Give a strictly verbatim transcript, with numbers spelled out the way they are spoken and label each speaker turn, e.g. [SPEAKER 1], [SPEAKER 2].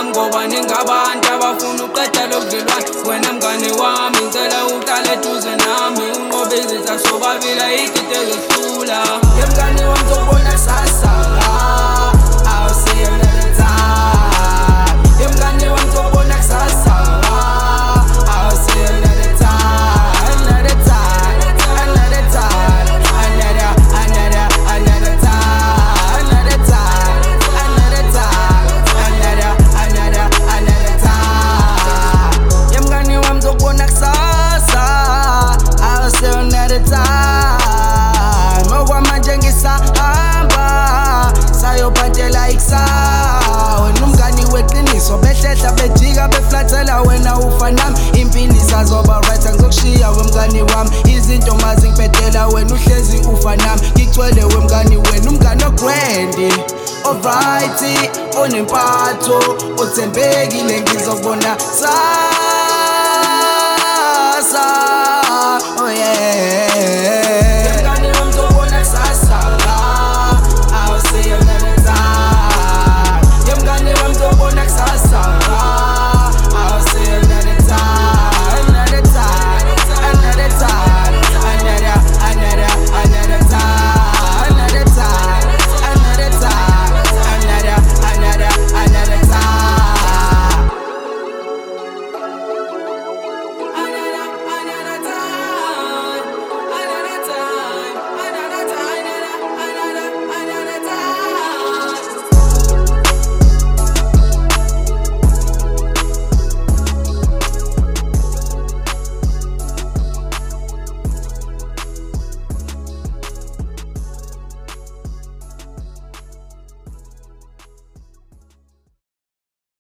[SPEAKER 1] wami ngoba ningabantu abafuna uqeda lo budlelwano. Wena mngani wami ngicela uhlale eduze nami, unqobe izitha sobabili ayikho ezohlula. Ye mngani wami ngizokubona kusasa, I'll see you another time. Ye mngani wami ngizokubona kusasa, I'll see you another time, another time, another time, another, another, another time, another time, another time, another, another, another time. Ye mngani wami ngizokubona kusasa, I'll see you another time. Okwamanje ngisahamba sayophathela ikusasa. Wena umngani weqiniso behlehla bejika beflathela, wena ufa nami impilo isazoba right. Angizokushiya wemngani wami, izinto mazingiphetela, wena uhlezi ufa nami. Ngigcwele wemngani, wena umngani ogrendi, alright, onempatho, othembekile, ngizokubona sa